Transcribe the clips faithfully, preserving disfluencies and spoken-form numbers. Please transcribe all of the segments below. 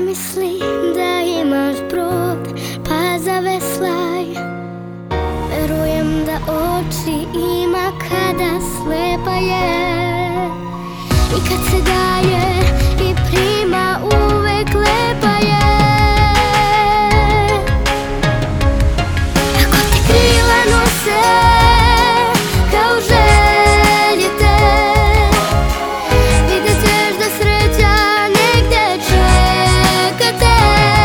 Zamisli da imaš brod, pa zaveslaj. Verujem da oči ima kada slepa je, i kad se daje i prima uvek lepa je. Ako ti krila nose kao želje te, vidjet ćeš da sreća negde čeka te.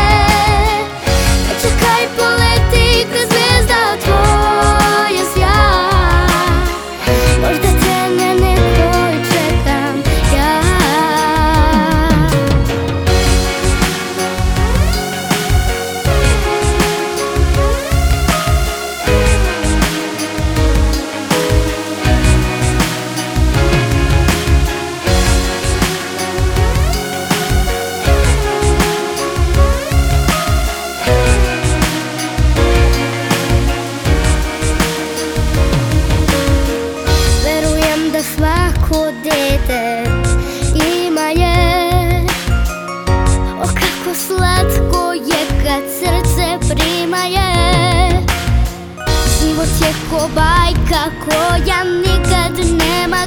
Čekaj, poleti kad zvijezda tvoja sja, možda te na nekoj čekam ja. Verujem da svako dete ima je, o kako slatko je kad srce prima je. Život je ko bajka koja nikad nema